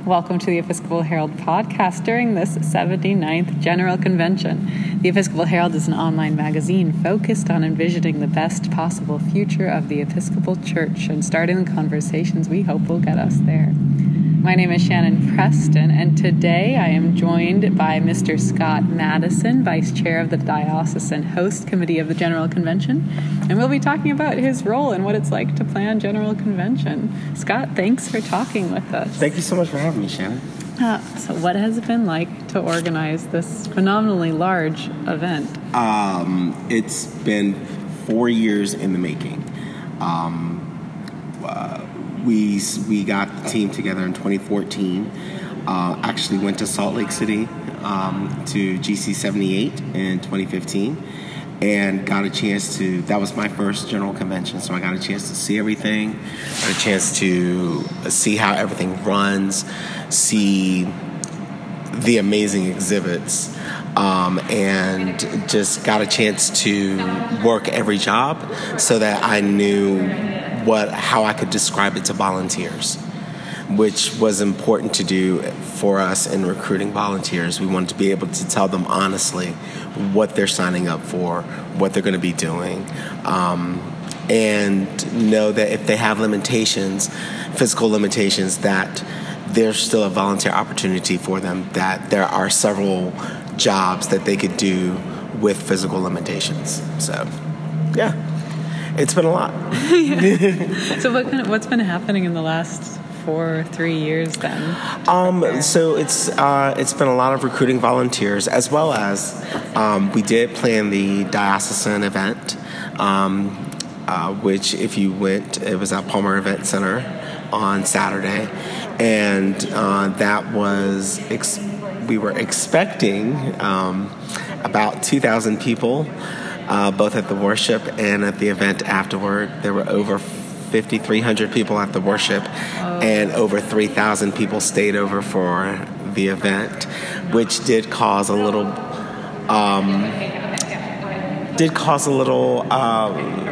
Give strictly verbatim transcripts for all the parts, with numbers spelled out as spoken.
Welcome to the Episcopal Herald podcast during this seventy-ninth General Convention. The Episcopal Herald is an online magazine focused on envisioning the best possible future of the Episcopal Church and starting the conversations we hope will get us there. My name is Shannon Preston, and today I am joined by Mister Scott Madison, Vice Chair of the Diocesan Host Committee of the General Convention, and we'll be talking about his role and what it's like to plan General Convention. Scott, thanks for talking with us. Thank you so much for having me, Shannon. Uh, so what has it been like to organize this phenomenally large event? Um, it's been four years in the making. Um, uh, we we got the team together in twenty fourteen. Uh, actually went to Salt Lake City um, to G C seventy-eight in twenty fifteen. And got a chance to, that was my first general convention, so I got a chance to see everything, got a chance to see how everything runs, see the amazing exhibits, um, and just got a chance to work every job so that I knew what how I could describe it to volunteers, which was important to do for us in recruiting volunteers. We wanted to be able to tell them honestly what they're signing up for, what they're going to be doing, um, and know that if they have limitations, physical limitations, that there's still a volunteer opportunity for them, that there are several jobs that they could do with physical limitations. So, yeah, it's been a lot. So what kind of, what's been happening in the last four or three years then? Um, so it's uh, it's been a lot of recruiting volunteers, as well as um, we did plan the diocesan event, um, uh, which if you went, it was at Palmer Event Center on Saturday, and uh, that was ex- we were expecting um, about two thousand people, uh, both at the worship and at the event afterward. There were over fifty-three hundred people at the worship, oh. and over three thousand people stayed over for the event, which did cause a little, um, did cause a little um,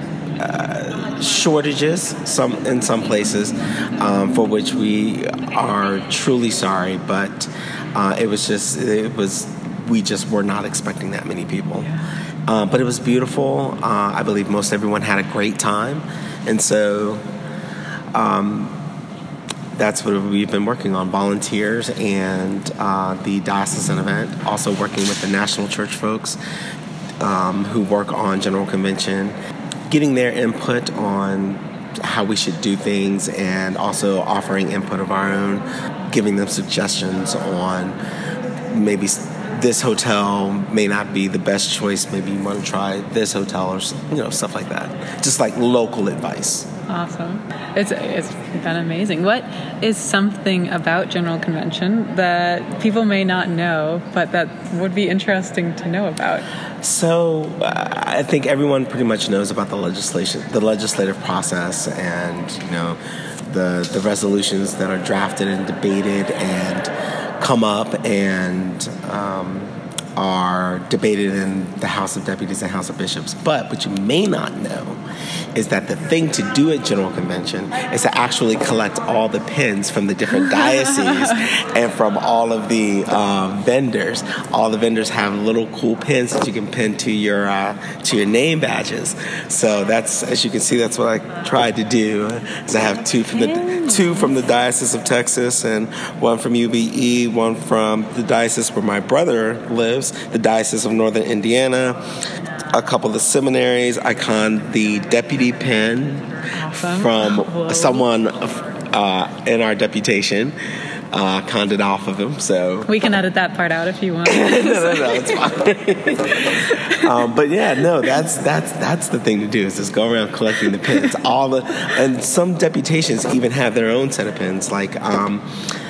uh, shortages some in some places, um, for which we are truly sorry. But uh, it was just, it was, we just were not expecting that many people. Uh, but it was beautiful. Uh, I believe most everyone had a great time. And so um, that's what we've been working on, volunteers and uh, the diocesan event, also working with the National Church folks um, who work on General Convention, getting their input on how we should do things, and also offering input of our own, giving them suggestions on maybe this hotel may not be the best choice. Maybe you want to try this hotel, or you know, stuff like that. Just like local advice. Awesome. It's it's been amazing. What is something about General Convention that people may not know, but that would be interesting to know about? So uh, I think everyone pretty much knows about the legislation, the legislative process, and you know, the the resolutions that are drafted and debated and come up and um, are debated in the House of Deputies and House of Bishops. But what you may not know is that the thing to do at General Convention is to actually collect all the pins from the different dioceses and from all of the uh, vendors. All the vendors have little cool pins that you can pin to your uh, to your name badges. So that's, as you can see, that's what I tried to do. Is I have two from the two from the Diocese of Texas and one from U B E, one from the diocese where my brother lives, the Diocese of Northern Indiana. A couple of the seminaries. I conned the deputy pin awesome. from Whoa. someone uh, in our deputation. Uh, conned it off of him, so we can edit that part out if you want. no, no, no, it's fine. um, but yeah, no, that's that's that's the thing to do, is just go around collecting the pins. All the and some deputations even have their own set of pins. Like um,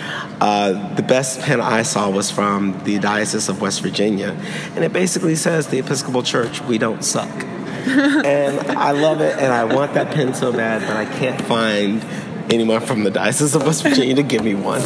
uh, the best pin I saw was from the Diocese of West Virginia, and it basically says, "The Episcopal Church, we don't suck." And I love it, and I want that pin so bad, but I can't find anyone from the Diocese of West Virginia to give me one.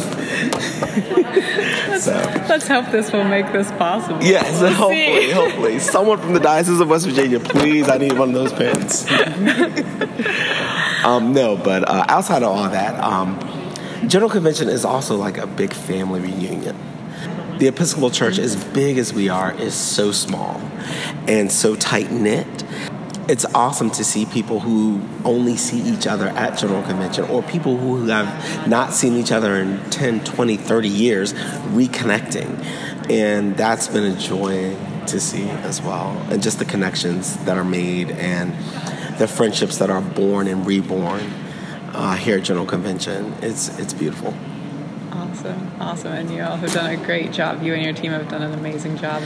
let's, so let's hope this will make this possible. Yes, we'll hopefully, see. hopefully. Someone from the Diocese of West Virginia, please, I need one of those pins. um, no, but uh, outside of all that, um, General Convention is also like a big family reunion. The Episcopal Church, as big as we are, is so small and so tight-knit. It's awesome to see people who only see each other at General Convention, or people who have not seen each other in ten, twenty, thirty years reconnecting. And that's been a joy to see as well. And just the connections that are made and the friendships that are born and reborn uh, here at General Convention. It's, it's beautiful. Awesome, awesome. And you all have done a great job. You and your team have done an amazing job.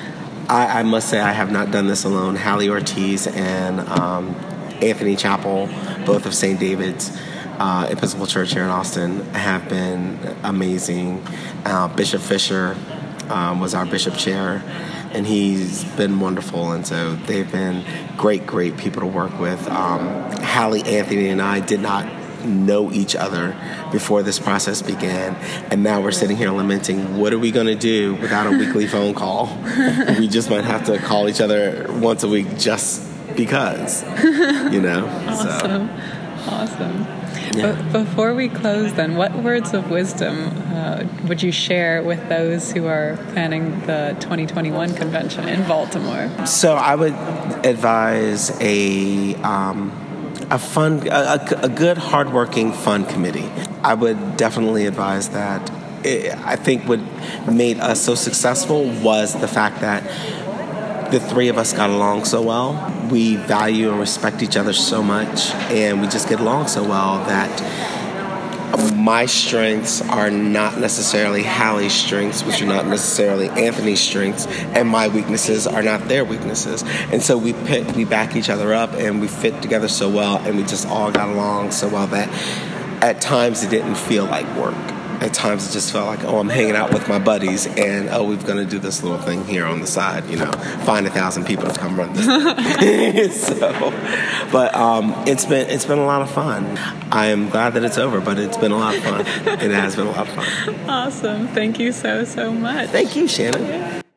I, I must say I have not done this alone. Hallie Ortiz and um, Anthony Chappell, both of Saint David's uh, Episcopal Church here in Austin, have been amazing. Uh, Bishop Fisher um, was our bishop chair, and he's been wonderful. And so they've been great, great people to work with. Um, Hallie, Anthony, and I did not know each other before this process began, and now we're sitting here lamenting, what are we going to do without a weekly phone call? We just might have to call each other once a week just because, you know. Awesome. So. Awesome. Yeah. But before we close then, what words of wisdom uh, would you share with those who are planning the twenty twenty-one convention in Baltimore? So I would advise a um, a fun, a, a good, hardworking, fun committee. I would definitely advise that. It, I think what made us so successful was the fact that the three of us got along so well. We value and respect each other so much, and we just get along so well that my strengths are not necessarily Hallie's strengths, which are not necessarily Anthony's strengths, and my weaknesses are not their weaknesses. And so we pick, we back each other up, and we fit together so well, and we just all got along so well that at times it didn't feel like work. At times it just felt like, oh, I'm hanging out with my buddies, and oh, we're going to do this little thing here on the side, you know, find a thousand people to come run this thing. So, but um, it's been it's been a lot of fun. I am glad that it's over, but it's been a lot of fun. It has been a lot of fun. Awesome. Thank you so, so much. Thank you, Shannon. Yeah.